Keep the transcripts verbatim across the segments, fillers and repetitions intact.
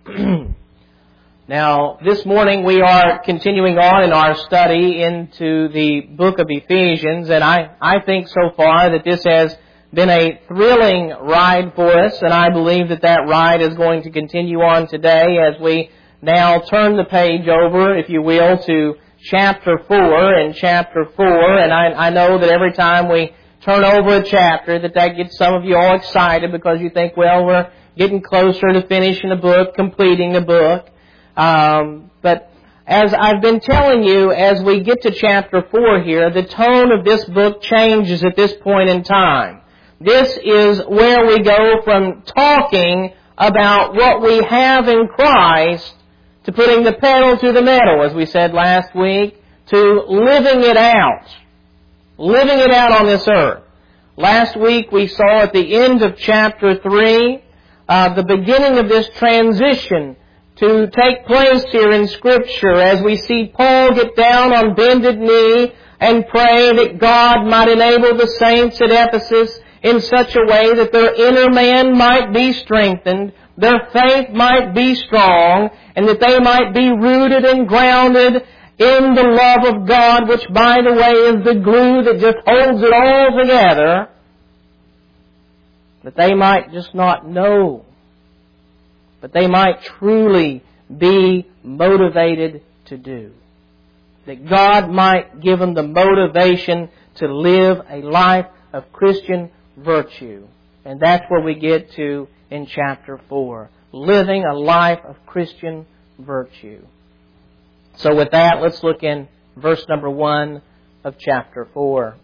Now, this morning we are continuing on in our study into the book of Ephesians, and I, I think so far that this has been a thrilling ride for us, and I believe that that ride is going to continue on today as we now turn the page over, if you will, to chapter four and chapter four, and I, I know that every time we turn over a chapter that that gets some of you all excited because you think, well, we're getting closer to finishing the book, completing the book. Um, but as I've been telling you, as we get to chapter four here, the tone of this book changes at this point in time. This is where we go from talking about what we have in Christ to putting the pedal to the metal, as we said last week, to living it out. Living it out on this earth. Last week we saw at the end of chapter three, uh, the beginning of this transition to take place here in Scripture as we see Paul get down on bended knee and pray that God might enable the saints at Ephesus in such a way that their inner man might be strengthened, their faith might be strong, and that they might be rooted and grounded in the love of God, which, by the way, is the glue that just holds it all together, that they might just not know, but they might truly be motivated to do. That God might give them the motivation to live a life of Christian virtue. And that's where we get to in chapter four. Living a life of Christian virtue. So with that, let's look in verse number one of chapter four.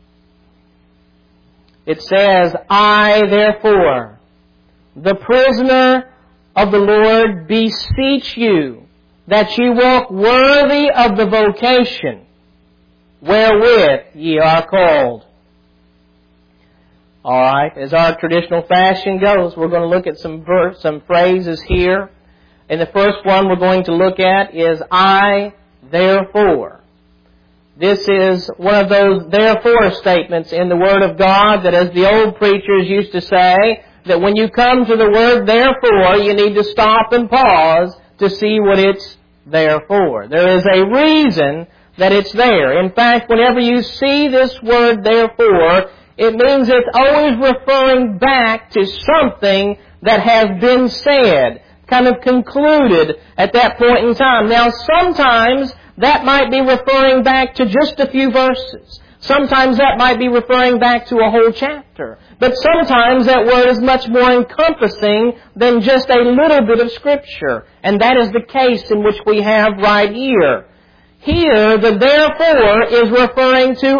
It says, I, therefore, the prisoner of the Lord, beseech you that ye walk worthy of the vocation wherewith ye are called. All right, as our traditional fashion goes, we're going to look at some verse, some phrases here. And the first one we're going to look at is I, therefore. This is one of those therefore statements in the Word of God that, as the old preachers used to say, that when you come to the word therefore, you need to stop and pause to see what it's there for. There is a reason that it's there. In fact, whenever you see this word therefore, it means it's always referring back to something that has been said, kind of concluded at that point in time. Now, sometimes that might be referring back to just a few verses. Sometimes that might be referring back to a whole chapter. But sometimes that word is much more encompassing than just a little bit of Scripture. And that is the case in which we have right here. Here, the therefore is referring to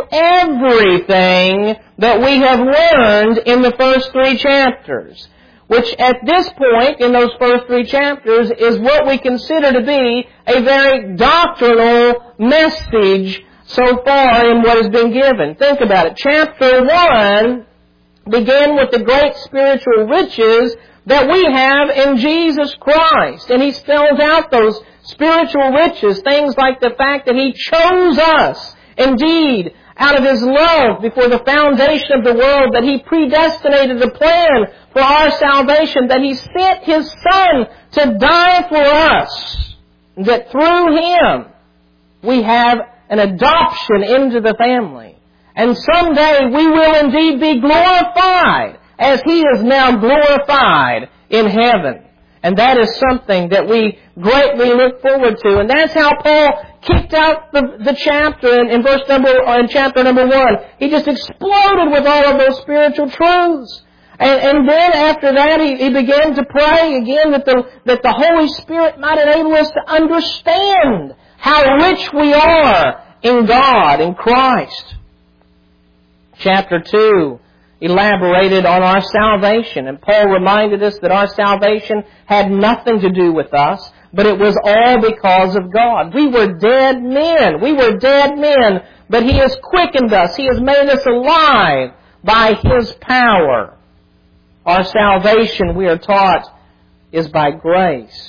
everything that we have learned in the first three chapters, which at this point in those first three chapters is what we consider to be a very doctrinal message so far in what has been given. Think about it. Chapter one began with the great spiritual riches that we have in Jesus Christ. And he spells out those spiritual riches, things like the fact that he chose us, indeed, out of his love before the foundation of the world, that he predestinated the plan for our salvation, that he sent his Son to die for us, that through him we have an adoption into the family. And someday we will indeed be glorified as he is now glorified in heaven. And that is something that we greatly look forward to. And that's how Paul kicked out the, the chapter in, in verse number, or in chapter number one. He just exploded with all of those spiritual truths. And, and then after that, he, he began to pray again that the, that the Holy Spirit might enable us to understand how rich we are in God, in Christ. Chapter two elaborated on our salvation. And Paul reminded us that our salvation had nothing to do with us, but it was all because of God. We were dead men. We were dead men, but he has quickened us. He has made us alive by his power. Our salvation, we are taught, is by grace.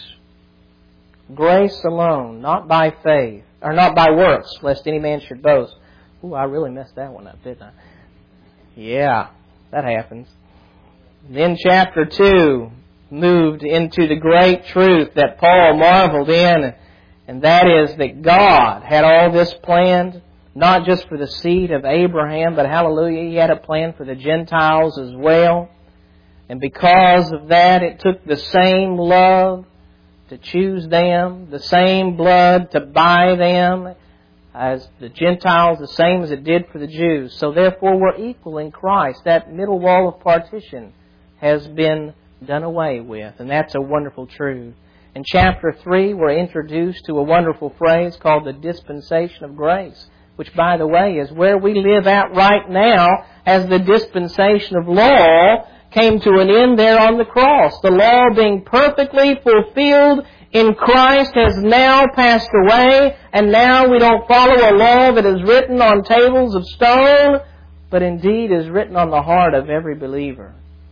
Grace alone, not by faith, or not by works, lest any man should boast. Ooh, I really messed that one up, didn't I? Yeah, that happens. Then chapter two moved into the great truth that Paul marveled in, and that is that God had all this planned, not just for the seed of Abraham, but hallelujah, He had a plan for the Gentiles as well. And because of that, it took the same love to choose them, the same blood to buy them as the Gentiles, the same as it did for the Jews. So therefore we're equal in Christ. That middle wall of partition has been done away with, and that's a wonderful truth. In chapter three, we're introduced to a wonderful phrase called the dispensation of grace, which, by the way, is where we live at right now as the dispensation of law came to an end there on the cross. The law being perfectly fulfilled in Christ has now passed away, and now we don't follow a law that is written on tables of stone, but indeed is written on the heart of every believer.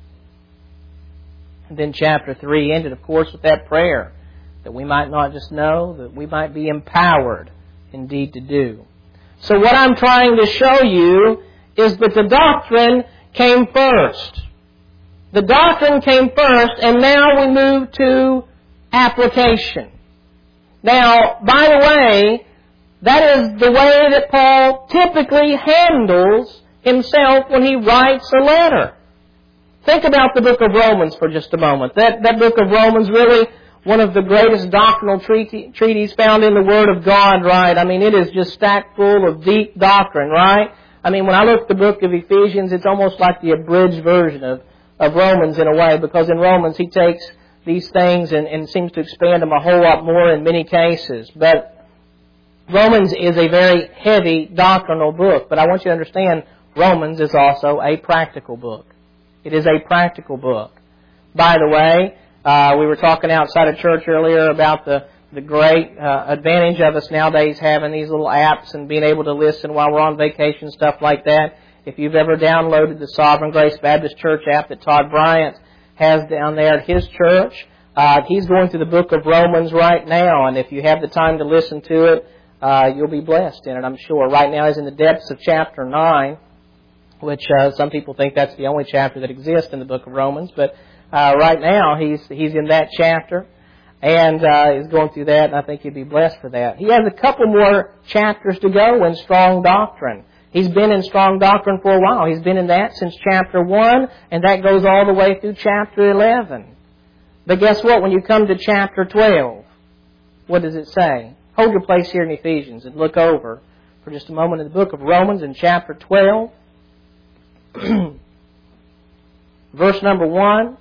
And then chapter three ended, of course, with that prayer, that we might not just know, that we might be empowered indeed to do. So what I'm trying to show you is that the doctrine came first. The doctrine came first, and now we move to application. Now, by the way, that is the way that Paul typically handles himself when he writes a letter. Think about the book of Romans for just a moment. That, that book of Romans, really one of the greatest doctrinal treaty, treaties found in the Word of God, right? I mean, it is just stacked full of deep doctrine, right? I mean, when I look at the book of Ephesians, it's almost like the abridged version of, of Romans in a way, because in Romans he takes these things and, and seems to expand them a whole lot more in many cases. But Romans is a very heavy doctrinal book. But I want you to understand, Romans is also a practical book. It is a practical book. By the way, uh, we were talking outside of church earlier about the, the great uh, advantage of us nowadays having these little apps and being able to listen while we're on vacation, stuff like that. If you've ever downloaded the Sovereign Grace Baptist Church app that Todd Bryant has down there at his church, uh, he's going through the book of Romans right now, and if you have the time to listen to it, uh, you'll be blessed in it, I'm sure. Right now he's in the depths of chapter nine, which uh, some people think that's the only chapter that exists in the book of Romans, but uh, right now he's he's in that chapter, and uh, he's going through that, and I think you'd be blessed for that. He has a couple more chapters to go in strong doctrine. He's been in strong doctrine for a while. He's been in that since chapter one, and that goes all the way through chapter eleven. But guess what? When you come to chapter twelve, what does it say? Hold your place here in Ephesians and look over for just a moment in the book of Romans in chapter twelve. Verse number one.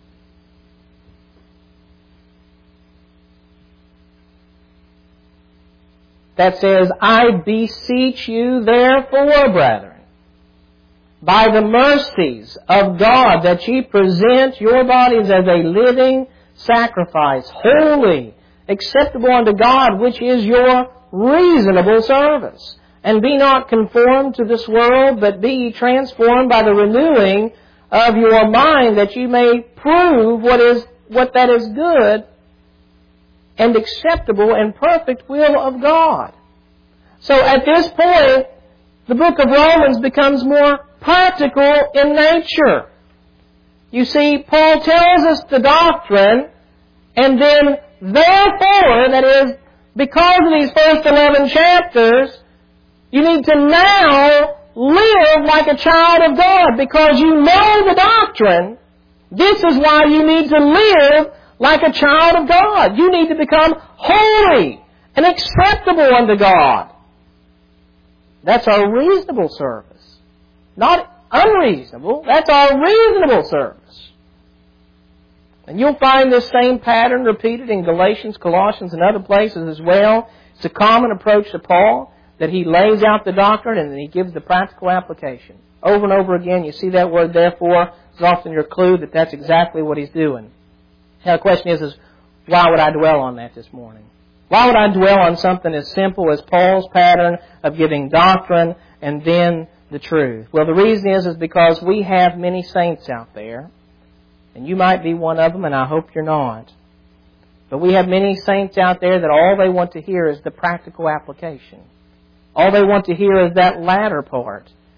That says, I beseech you therefore, brethren, by the mercies of God, that ye present your bodies as a living sacrifice, holy, acceptable unto God, which is your reasonable service. And be not conformed to this world, but be ye transformed by the renewing of your mind, that ye may prove what is what that is good and acceptable and perfect will of God. So at this point, the book of Romans becomes more practical in nature. You see, Paul tells us the doctrine, and then therefore, that is, because of these first eleven chapters, you need to now live like a child of God, because you know the doctrine. This is why you need to live like a child of God. You need to become holy and acceptable unto God. That's our reasonable service. Not unreasonable. That's our reasonable service. And you'll find this same pattern repeated in Galatians, Colossians, and other places as well. It's a common approach to Paul, that he lays out the doctrine and then he gives the practical application. Over and over again, you see that word therefore. It's often your clue that that's exactly what he's doing. Now the question is, is, why would I dwell on that this morning? Why would I dwell on something as simple as Paul's pattern of giving doctrine and then the truth? Well, the reason is, is because we have many saints out there, and you might be one of them, and I hope you're not. But we have many saints out there that all they want to hear is the practical application. All they want to hear is that latter part.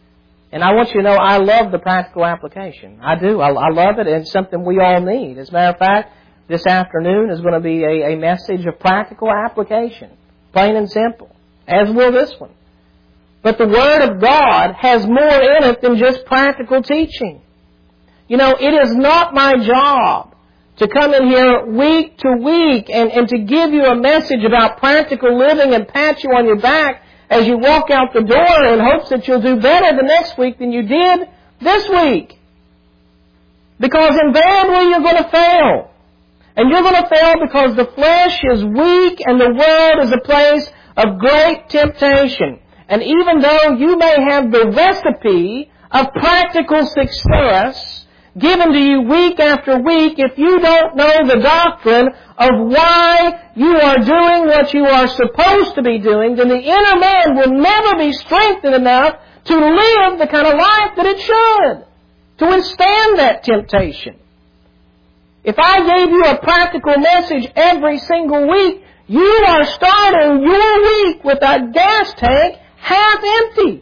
And I want you to know I love the practical application. I do. I, I love it, and it's something we all need. As a matter of fact, this afternoon is going to be a, a message of practical application, plain and simple, as will this one. But the Word of God has more in it than just practical teaching. You know, it is not my job to come in here week to week and, and to give you a message about practical living and pat you on your back as you walk out the door in hopes that you'll do better the next week than you did this week. Because invariably you're going to fail. And you're going to fail because the flesh is weak and the world is a place of great temptation. And even though you may have the recipe of practical success given to you week after week, if you don't know the doctrine of why you are doing what you are supposed to be doing, then the inner man will never be strengthened enough to live the kind of life that it should, to withstand that temptation. If I gave you a practical message every single week, you are starting your week with a gas tank half empty.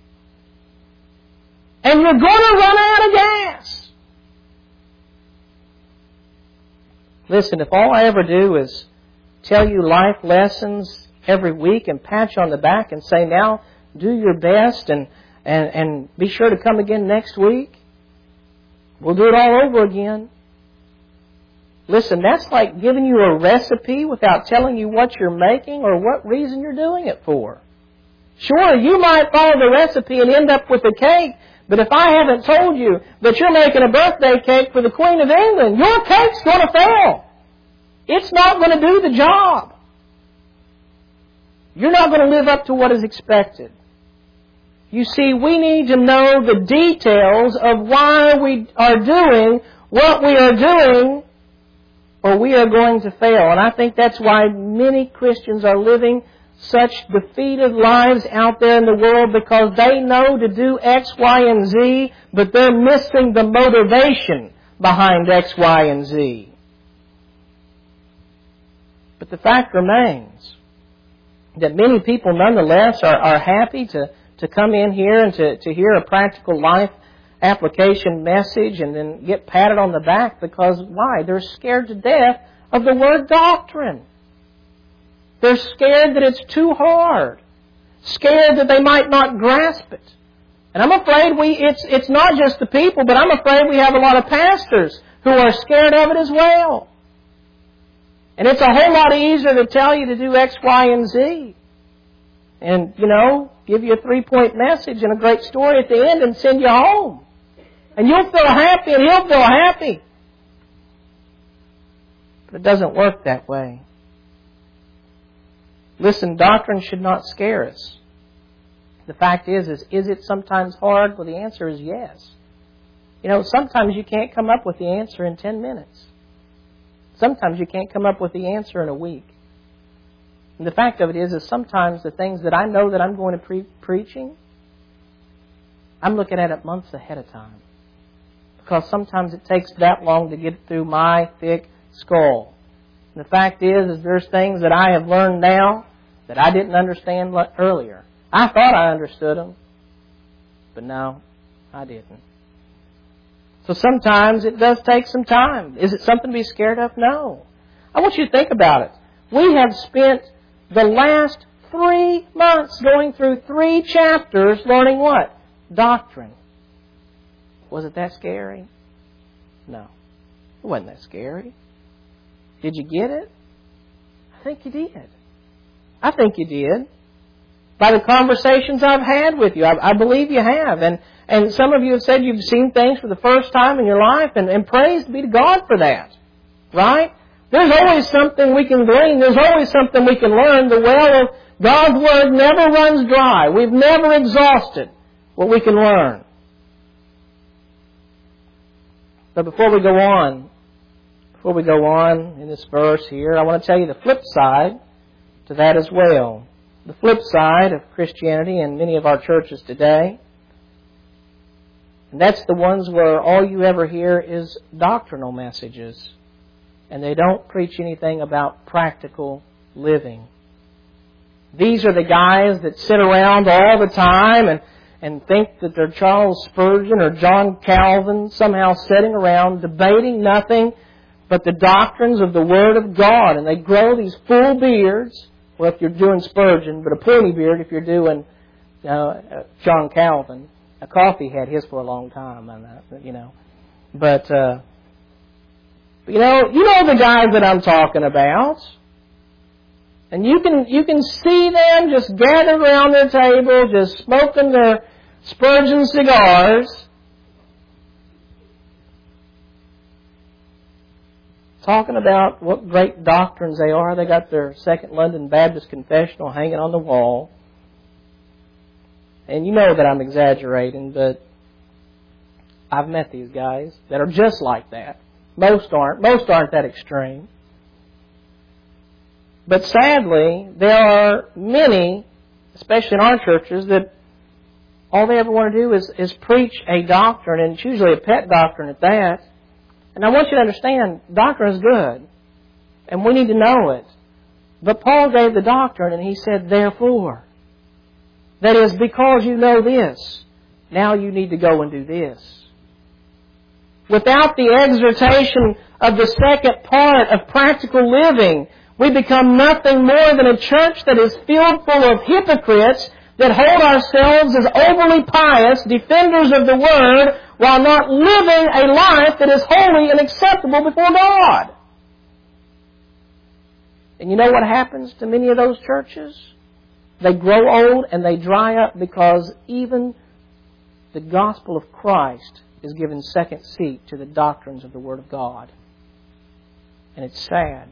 And you're going to run out of gas. Listen, if all I ever do is tell you life lessons every week and pat you on the back and say, now do your best and, and, and be sure to come again next week, we'll do it all over again. Listen, that's like giving you a recipe without telling you what you're making or what reason you're doing it for. Sure, you might follow the recipe and end up with a cake, but if I haven't told you that you're making a birthday cake for the Queen of England, your cake's going to fail. It's not going to do the job. You're not going to live up to what is expected. You see, we need to know the details of why we are doing what we are doing, or we are going to fail. And I think that's why many Christians are living such defeated lives out there in the world, because they know to do X, Y, and Z, but they're missing the motivation behind X, Y, and Z. But the fact remains that many people nonetheless are, are happy to, to come in here and to, to hear a practical life application message and then get patted on the back because, why? They're scared to death of the word doctrine. They're scared that it's too hard. Scared that they might not grasp it. And I'm afraid we it's it's not just the people, but I'm afraid we have a lot of pastors who are scared of it as well. And it's a whole lot easier to tell you to do X, Y, and Z. And, you know, give you a three-point message and a great story at the end and send you home. And you'll feel happy and he'll feel happy. But it doesn't work that way. Listen, doctrine should not scare us. The fact is, is, is it sometimes hard? Well, the answer is yes. You know, sometimes you can't come up with the answer in ten minutes. Sometimes you can't come up with the answer in a week. And the fact of it is, is sometimes the things that I know that I'm going to be preaching, I'm looking at it months ahead of time. Because sometimes it takes that long to get through my thick skull. And the fact is, is there's things that I have learned now that I didn't understand earlier. I thought I understood them, but no, I didn't. So sometimes it does take some time. Is it something to be scared of? No. I want you to think about it. We have spent the last three months going through three chapters learning what? Doctrine. Was it that scary? No. It wasn't that scary. Did you get it? I think you did. I think you did. By the conversations I've had with you, I, I believe you have. And, and some of you have said you've seen things for the first time in your life, and, and praise be to God for that. Right? There's always something we can glean. There's always something we can learn. The well of God's Word never runs dry. We've never exhausted what we can learn. But before we go on, before we go on in this verse here, I want to tell you the flip side to that as well. The flip side of Christianity in many of our churches today. And that's the ones where all you ever hear is doctrinal messages. And they don't preach anything about practical living. These are the guys that sit around all the time and, and think that they're Charles Spurgeon or John Calvin, somehow sitting around debating nothing but the doctrines of the Word of God. And they grow these full beards, well, if you're doing Spurgeon, but a pointy beard if you're doing uh, John Calvin. A Coffee had his for a long time, you know. But, uh, you know, you know the guys that I'm talking about. And you can you can see them just gathered around their table, just smoking their Spurgeon cigars, talking about what great doctrines they are. They got their Second London Baptist Confessional hanging on the wall. And you know that I'm exaggerating, but I've met these guys that are just like that. Most aren't. Most aren't that extreme. But sadly, there are many, especially in our churches, that all they ever want to do is, is preach a doctrine, and it's usually a pet doctrine at that. And I want you to understand, doctrine is good, and we need to know it. But Paul gave the doctrine, and he said, therefore. That is, because you know this, now you need to go and do this. Without the exhortation of the second part of practical living, we become nothing more than a church that is filled full of hypocrites that hold ourselves as overly pious defenders of the Word while not living a life that is holy and acceptable before God. And you know what happens to many of those churches? They grow old and they dry up because even the gospel of Christ is given second seat to the doctrines of the Word of God. And it's sad.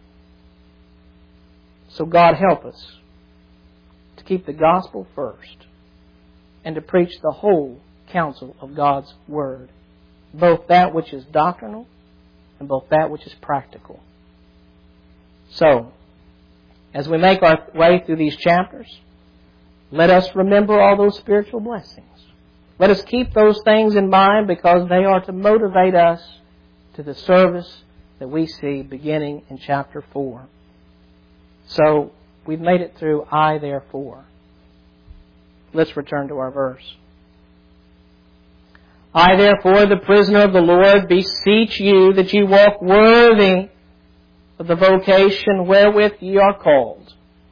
So God help us to keep the gospel first and to preach the whole counsel of God's Word, both that which is doctrinal and both that which is practical. So, as we make our way through these chapters, let us remember all those spiritual blessings. Let us keep those things in mind because they are to motivate us to the service that we see beginning in chapter four. So, we've made it through I therefore. Let's return to our verse. I therefore, the prisoner of the Lord, beseech you that ye walk worthy of the vocation wherewith ye are called.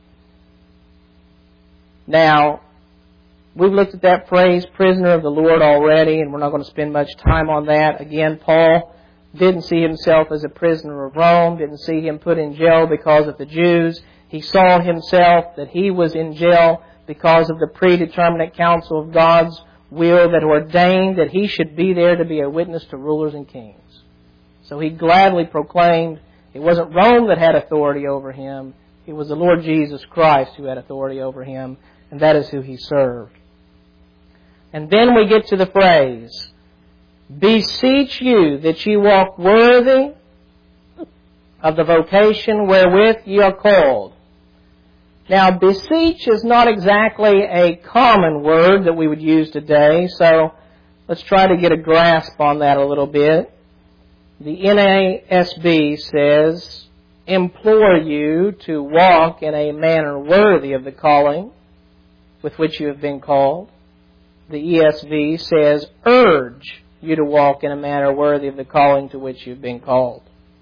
Now, we've looked at that phrase, prisoner of the Lord, already, and we're not going to spend much time on that. Again, Paul didn't see himself as a prisoner of Rome, didn't see him put in jail because of the Jews. He saw himself that he was in jail because of the predeterminate counsel of God's will that ordained that he should be there to be a witness to rulers and kings. So he gladly proclaimed it wasn't Rome that had authority over him, it was the Lord Jesus Christ who had authority over him, and that is who he served. And then we get to the phrase, beseech you that ye walk worthy of the vocation wherewith ye are called. Now, beseech is not exactly a common word that we would use today, so let's try to get a grasp on that a little bit. The N A S B says, implore you to walk in a manner worthy of the calling with which you have been called. The E S V says, urge you to walk in a manner worthy of the calling to which you've been called.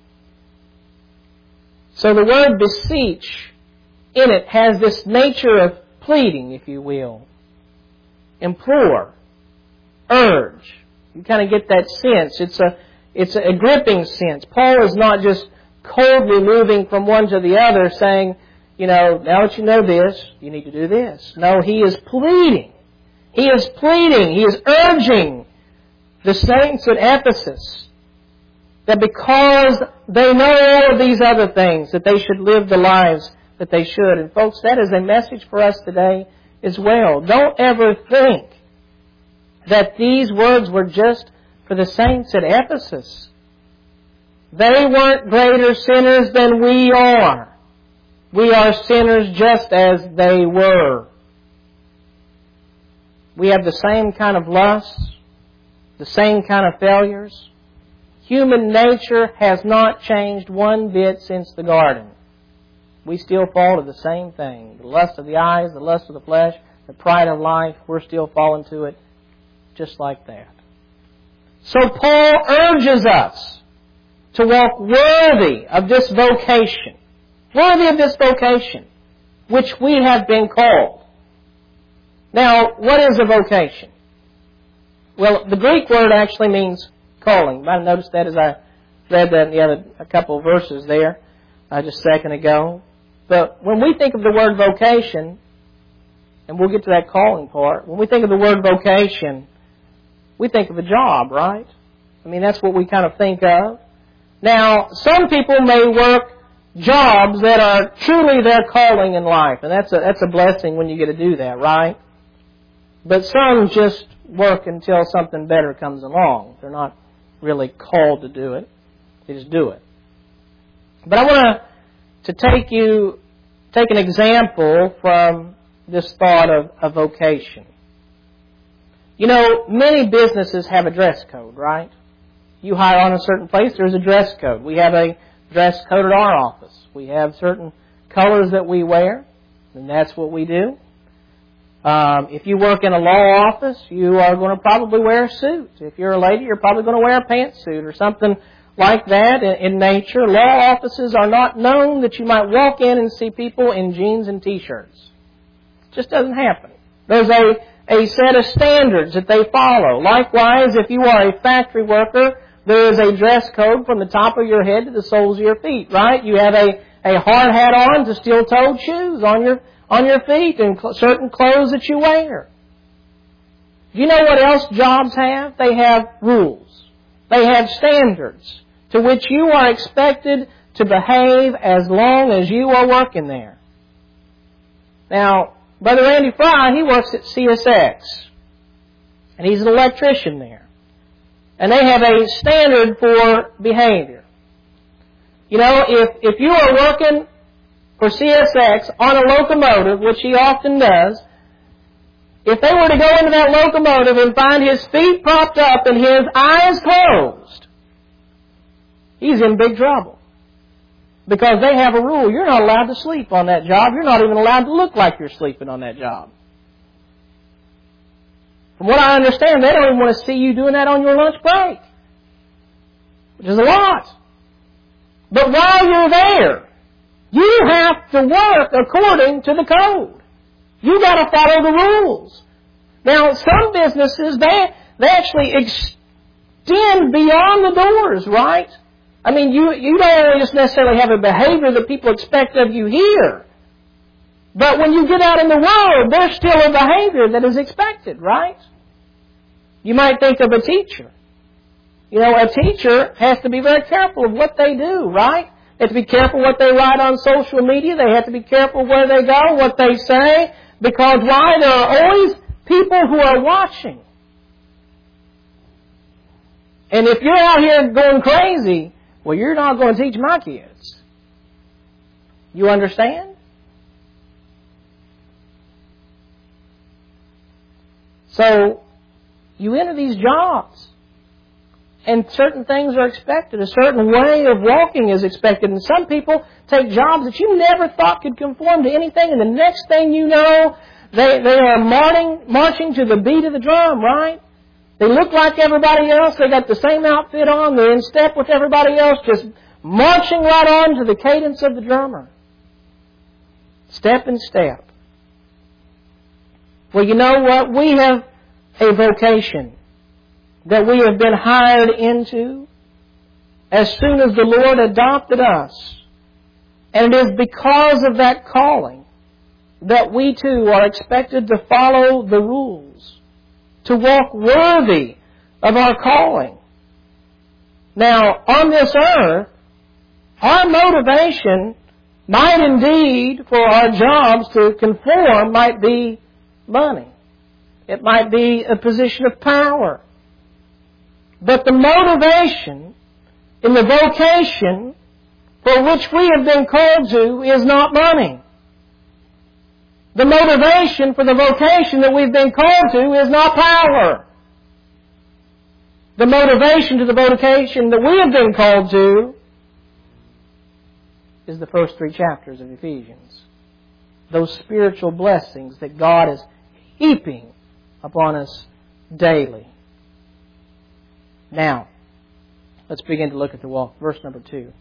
So the word beseech in it has this nature of pleading, if you will. Implore. Urge. You kind of get that sense. It's a, it's a gripping sense. Paul is not just coldly moving from one to the other saying, you know, now that you know this, you need to do this. No, he is pleading. He is pleading. He is urging the saints at Ephesus that because they know all of these other things, that they should live the lives that they should. And folks, that is a message for us today as well. Don't ever think that these words were just for the saints at Ephesus. They weren't greater sinners than we are. We are sinners just as they were. We have the same kind of lusts, the same kind of failures. Human nature has not changed one bit since the garden. We still fall to the same thing. The lust of the eyes, the lust of the flesh, the pride of life, we're still falling to it just like that. So Paul urges us to walk worthy of this vocation, worthy of this vocation, which we have been called. Now, what is a vocation? Well, the Greek word actually means calling. You might have noticed that as I read that in the other a couple of verses there uh, just a second ago. But when we think of the word vocation, and we'll get to that calling part, when we think of the word vocation, we think of a job, right? I mean, that's what we kind of think of. Now, some people may work jobs that are truly their calling in life, and that's a, that's a blessing when you get to do that, right? But some just work until something better comes along. They're not really called to do it. They just do it. But I want to take you, take an example from this thought of a vocation. You know, many businesses have a dress code, right? You hire on a certain place, there's a dress code. We have a dress code at our office. We have certain colors that we wear, and that's what we do. Um, if you work in a law office, you are going to probably wear a suit. If you're a lady, you're probably going to wear a pantsuit or something like that in, in nature. Law offices are not known that you might walk in and see people in jeans and T-shirts. It just doesn't happen. There's a, a set of standards that they follow. Likewise, if you are a factory worker, there is a dress code from the top of your head to the soles of your feet, right? You have a, a hard hat on to steel-toed shoes on your on your feet and cl- certain clothes that you wear. Do you know what else jobs have? They have rules. They have standards to which you are expected to behave as long as you are working there. Now, Brother Randy Fry, he works at C S X, and he's an electrician there. And they have a standard for behavior. You know, if, if you are working for C S X on a locomotive, which he often does, if they were to go into that locomotive and find his feet propped up and his eyes closed, he's in big trouble. Because they have a rule. You're not allowed to sleep on that job. You're not even allowed to look like you're sleeping on that job. From what I understand, they don't even want to see you doing that on your lunch break, which is a lot. But while you're there, you have to work according to the code. You got to follow the rules. Now, some businesses, they they actually extend beyond the doors, right? I mean, you you don't only just necessarily have a behavior that people expect of you here, but when you get out in the world, there's still a behavior that is expected, right? You might think of a teacher. You know, a teacher has to be very careful of what they do, right? They have to be careful what they write on social media. They have to be careful where they go, what they say. Because why? There are always people who are watching. And if you're out here going crazy, well, you're not going to teach my kids. You understand? So, you enter these jobs, and certain things are expected. A certain way of walking is expected. And some people take jobs that you never thought could conform to anything, and the next thing you know, they, they are marching, marching to the beat of the drum, right? They look like everybody else. They got the same outfit on. They're in step with everybody else, just marching right on to the cadence of the drummer. Step in step. Well, you know what? We have a vocation that we have been hired into as soon as the Lord adopted us. And it is because of that calling that we too are expected to follow the rules, to walk worthy of our calling. Now, on this earth, our motivation might indeed, for our jobs to conform, might be money. It might be a position of power. But the motivation in the vocation for which we have been called to is not money. The motivation for the vocation that we've been called to is not power. The motivation to the vocation that we have been called to is the first three chapters of Ephesians. Those spiritual blessings that God has heaping upon us daily. Now, let's begin to look at the walk. Verse number two.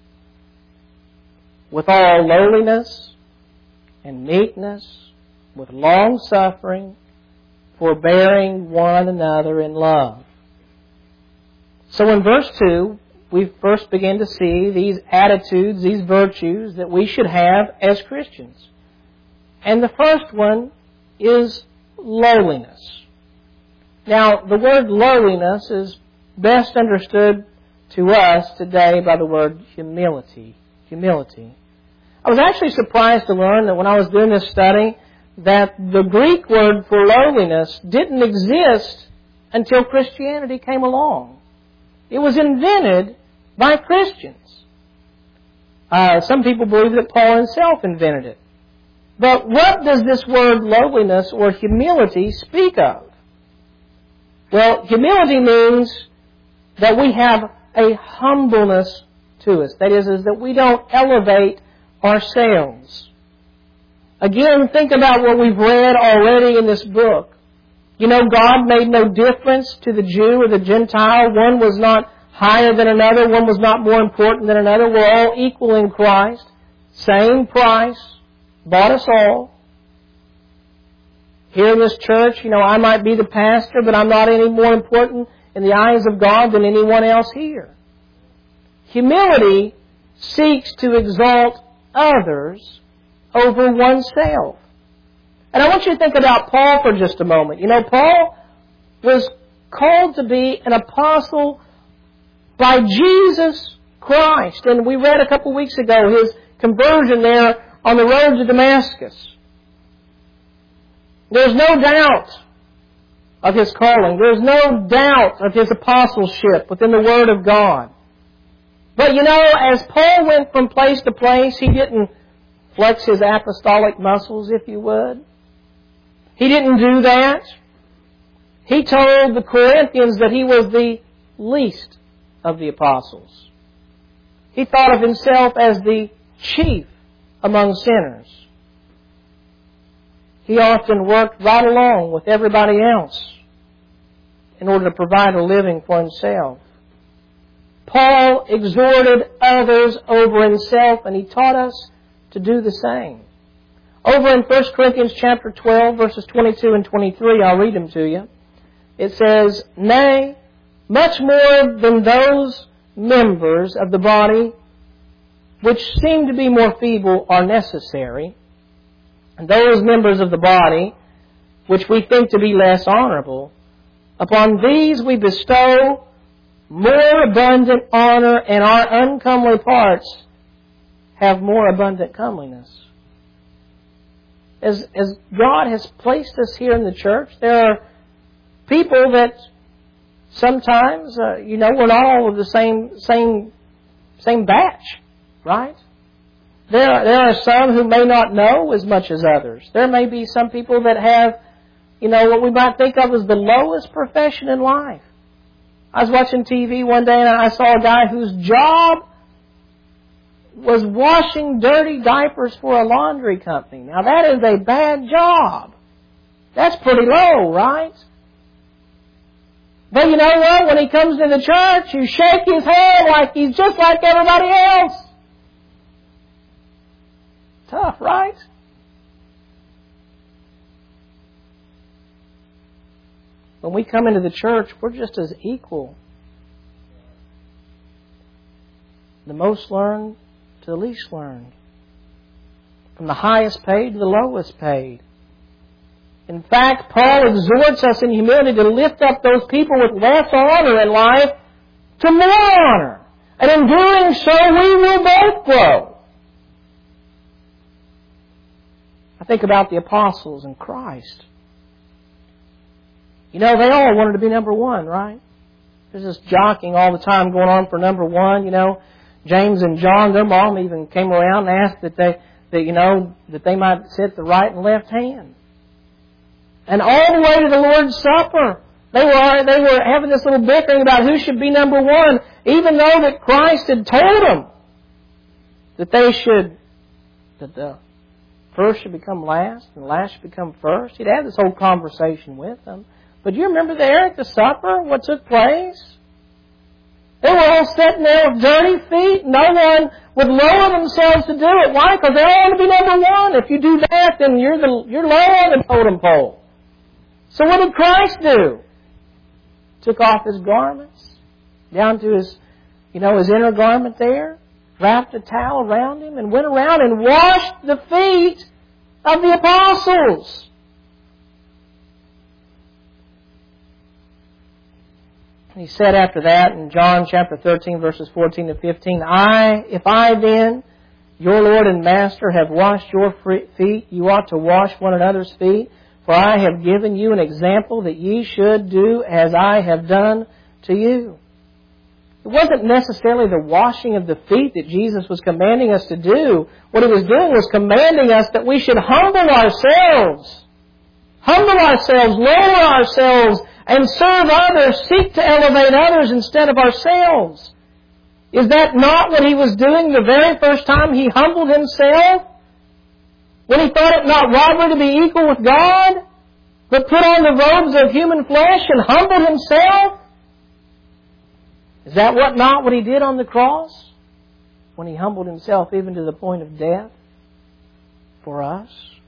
With all lowliness and meekness, with long suffering, forbearing one another in love. So in verse two, we first begin to see these attitudes, these virtues that we should have as Christians. And the first one is lowliness. Now, the word lowliness is best understood to us today by the word humility. Humility. I was actually surprised to learn that when I was doing this study, that the Greek word for lowliness didn't exist until Christianity came along. It was invented by Christians. Uh, some people believe that Paul himself invented it. But what does this word lowliness or humility speak of? Well, humility means that we have a humbleness to us. That is, is that we don't elevate ourselves. Again, think about what we've read already in this book. You know, God made no difference to the Jew or the Gentile. One was not higher than another. One was not more important than another. We're all equal in Christ. Same price. Bought us all. Here in this church, you know, I might be the pastor, but I'm not any more important in the eyes of God than anyone else here. Humility seeks to exalt others over oneself. And I want you to think about Paul for just a moment. You know, Paul was called to be an apostle by Jesus Christ. And we read a couple weeks ago his conversion there on the road to Damascus. There's no doubt of his calling. There's no doubt of his apostleship within the Word of God. But you know, as Paul went from place to place, he didn't flex his apostolic muscles, if you would. He didn't do that. He told the Corinthians that he was the least of the apostles. He thought of himself as the chief among sinners. He often worked right along with everybody else in order to provide a living for himself. Paul exhorted others over himself, and he taught us to do the same. Over in First Corinthians chapter twelve, verses twenty-two and twenty-three, I'll read them to you. It says, "Nay, much more than those members of the body which seem to be more feeble are necessary, and those members of the body which we think to be less honorable, upon these we bestow more abundant honor, and our uncomely parts have more abundant comeliness." As, as God has placed us here in the church, there are people that sometimes, uh, you know, we're not all of the same same same batch, right? There are, there are some who may not know as much as others. There may be some people that have, you know, what we might think of as the lowest profession in life. I was watching T V one day and I saw a guy whose job was washing dirty diapers for a laundry company. Now that is a bad job. That's pretty low, right? But you know what? When he comes to the church, you shake his hand like he's just like everybody else. Tough, right? When we come into the church, we're just as equal. The most learned to the least learned. From the highest paid to the lowest paid. In fact, Paul exhorts us in humility to lift up those people with less honor in life to more honor. And in doing so, we will both grow. I think about the apostles and Christ. You know, they all wanted to be number one, right? There's this jockeying all the time going on for number one. You know, James and John, their mom even came around and asked that they, that you know, that they might sit the right and left hand. And all the way to the Lord's Supper, they were they were having this little bickering about who should be number one, even though that Christ had told them that they should, that the first should become last and last should become first. He'd have this whole conversation with them. But do you remember there at the supper what took place? They were all sitting there with dirty feet. No one would lower themselves to do it. Why? Because they all want to be number one. If you do that, then you're the you're lower on the totem pole. So what did Christ do? Took off His garments, down to His, you know, His inner garment there, wrapped a towel around Him, and went around and washed the feet of the apostles. He said after that in John chapter thirteen, verses fourteen to fifteen, I, if I then, your Lord and Master, have washed your feet, you ought to wash one another's feet. For I have given you an example that ye should do as I have done to you. It wasn't necessarily the washing of the feet that Jesus was commanding us to do. What He was doing was commanding us that we should humble ourselves. Humble ourselves, lower ourselves, and serve others, seek to elevate others instead of ourselves. Is that not what He was doing the very first time He humbled Himself? When He thought it not robbery to be equal with God, but put on the robes of human flesh and humbled Himself? Is that what not what He did on the cross? When He humbled Himself even to the point of death for us?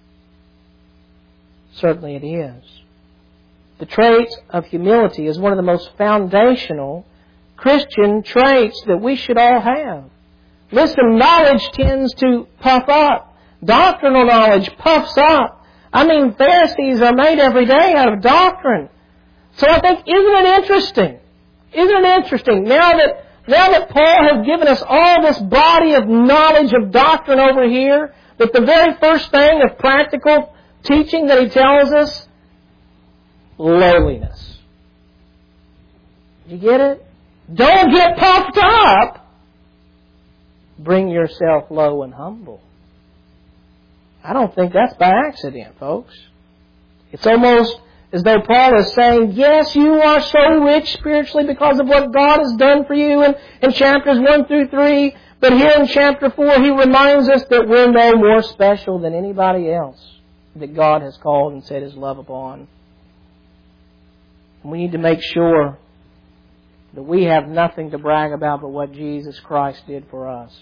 Certainly it is. The trait of humility is one of the most foundational Christian traits that we should all have. Listen, knowledge tends to puff up. Doctrinal knowledge puffs up. I mean, Pharisees are made every day out of doctrine. So I think, isn't it interesting? Isn't it interesting? Now that, now that Paul has given us all this body of knowledge of doctrine over here, that the very first thing of practical teaching that he tells us, lowliness. Did you get it? Don't get puffed up. Bring yourself low and humble. I don't think that's by accident, folks. It's almost as though Paul is saying, yes, you are so rich spiritually because of what God has done for you in, in chapters one through three. But here in chapter four, he reminds us that we're no more special than anybody else that God has called and set His love upon. And we need to make sure that we have nothing to brag about but what Jesus Christ did for us.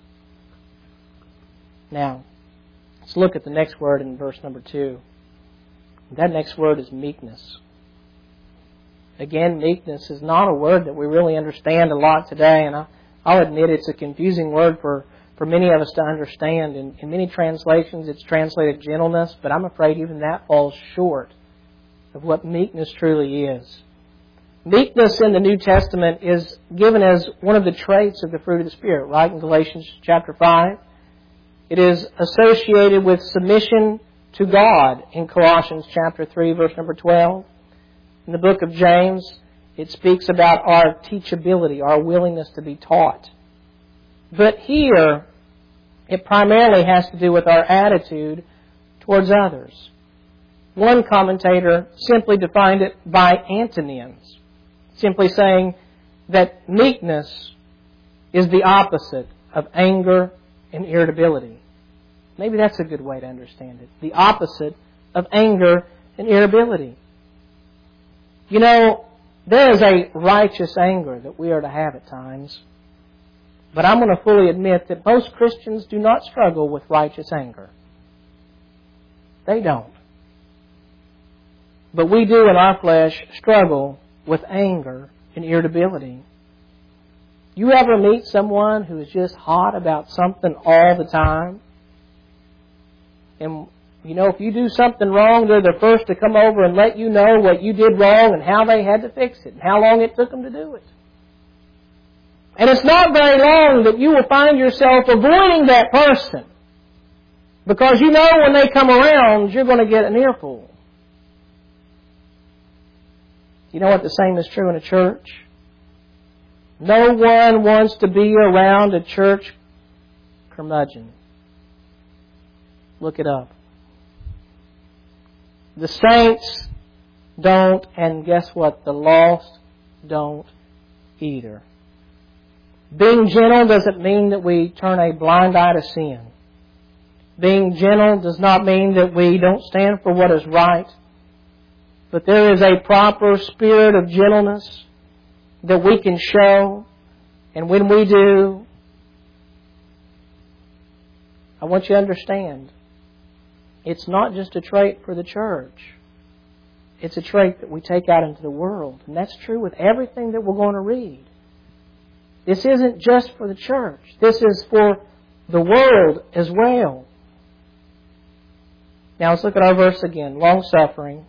Now, let's look at the next word in verse number two. That next word is meekness. Again, meekness is not a word that we really understand a lot today, and I, I'll admit it's a confusing word for, for many of us to understand. In, in many translations, it's translated gentleness, but I'm afraid even that falls short of what meekness truly is. Meekness in the New Testament is given as one of the traits of the fruit of the Spirit, right? In Galatians chapter five. It is associated with submission to God in Colossians chapter three, verse number twelve. In the book of James, it speaks about our teachability, our willingness to be taught. But here, it primarily has to do with our attitude towards others. One commentator simply defined it by antonyms, simply saying that meekness is the opposite of anger and irritability. Maybe that's a good way to understand it. The opposite of anger and irritability. You know, there is a righteous anger that we are to have at times. But I'm going to fully admit that most Christians do not struggle with righteous anger. They don't. But we do in our flesh struggle with anger and irritability. You ever meet someone who is just hot about something all the time? And, you know, if you do something wrong, they're the first to come over and let you know what you did wrong and how they had to fix it and how long it took them to do it. And it's not very long that you will find yourself avoiding that person because you know when they come around, you're going to get an earful. You know what? The same is true in a church. No one wants to be around a church curmudgeon. Look it up. The saints don't, and guess what? The lost don't either. Being gentle doesn't mean that we turn a blind eye to sin. Being gentle does not mean that we don't stand for what is right. But there is a proper spirit of gentleness that we can show. And when we do, I want you to understand, it's not just a trait for the church. It's a trait that we take out into the world. And that's true with everything that we're going to read. This isn't just for the church. This is for the world as well. Now let's look at our verse again. Long-suffering.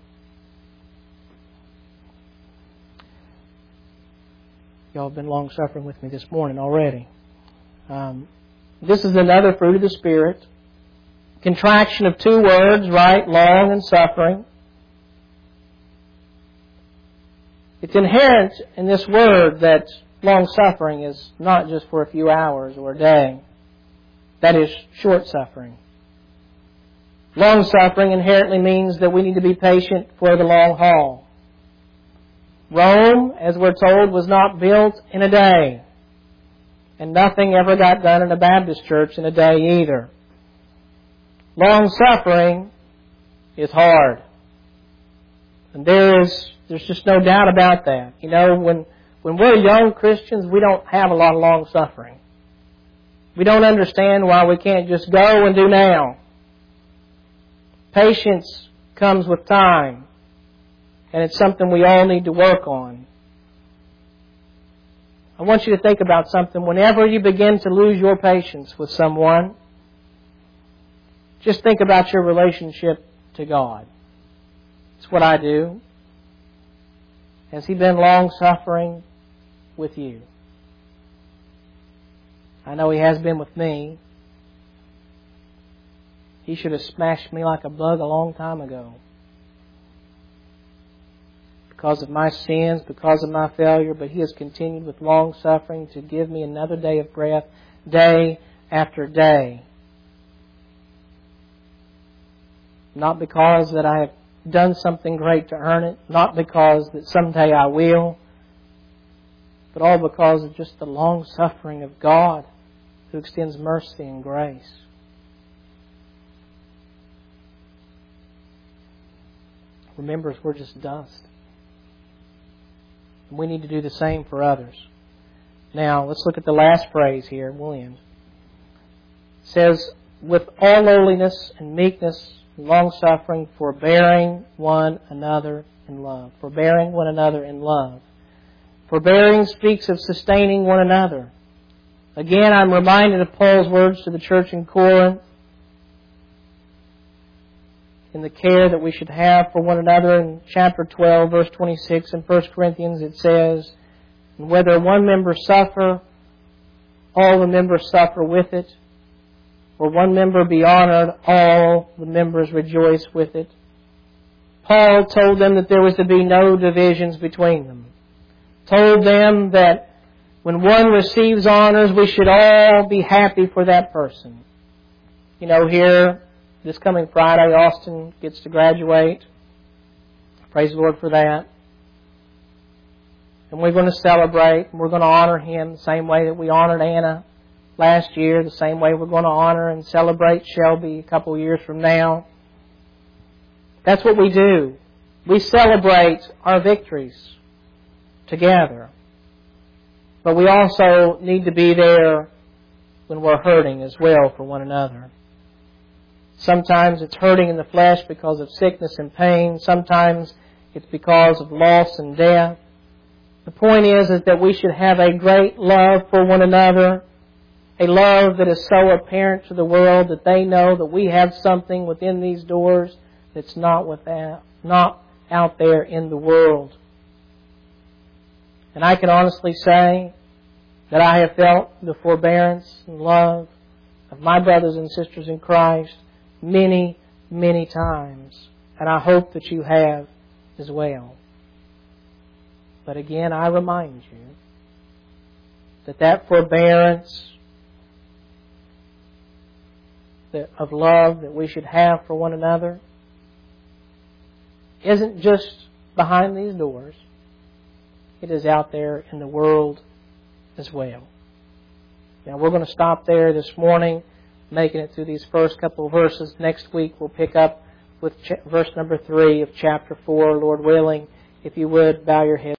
Y'all have been long-suffering with me this morning already. Um, this is another fruit of the Spirit. Contraction of two words, right? Long and suffering. It's inherent in this word that long-suffering is not just for a few hours or a day. That is short-suffering. Long-suffering inherently means that we need to be patient for the long haul. Rome, as we're told, was not built in a day. And nothing ever got done in a Baptist church in a day either. Long-suffering is hard. And there is, there's just no doubt about that. You know, when, when we're young Christians, we don't have a lot of long-suffering. We don't understand why we can't just go and do now. Patience comes with time. And it's something we all need to work on. I want you to think about something. Whenever you begin to lose your patience with someone, just think about your relationship to God. It's what I do. Has He been long-suffering with you? I know He has been with me. He should have smashed me like a bug a long time ago. Because of my sins, because of my failure, but He has continued with long suffering to give me another day of breath, day after day. Not because that I have done something great to earn it, not because that someday I will, but all because of just the long suffering of God who extends mercy and grace. Remember, we're just dust. We need to do the same for others. Now, let's look at the last phrase here. We'll end. It says, with all lowliness and meekness, long-suffering, forbearing one another in love. Forbearing one another in love. Forbearing speaks of sustaining one another. Again, I'm reminded of Paul's words to the church in Corinth, in the care that we should have for one another. In chapter twelve, verse twenty-six in First Corinthians, it says, and whether one member suffer, all the members suffer with it. Or one member be honored, all the members rejoice with it. Paul told them that there was to be no divisions between them. Told them that when one receives honors, we should all be happy for that person. You know, here, this coming Friday, Austin gets to graduate. Praise the Lord for that. And we're going to celebrate, and we're going to honor him the same way that we honored Anna last year, the same way we're going to honor and celebrate Shelby a couple of years from now. That's what we do. We celebrate our victories together. But we also need to be there when we're hurting as well for one another. Sometimes it's hurting in the flesh because of sickness and pain. Sometimes it's because of loss and death. The point is, is that we should have a great love for one another. A love that is so apparent to the world that they know that we have something within these doors that's not without, not out there in the world. And I can honestly say that I have felt the forbearance and love of my brothers and sisters in Christ many, many times. And I hope that you have as well. But again, I remind you that that forbearance of love that we should have for one another isn't just behind these doors. It is out there in the world as well. Now, we're going to stop there this morning. making it through these first couple of verses. Next week we'll pick up with ch- verse number three of chapter four, Lord willing. If you would, bow your head.